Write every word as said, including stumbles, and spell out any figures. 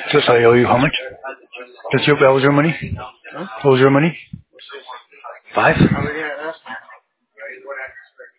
Just I owe you how much? That's your, that was your money? Huh? What was your money? Five?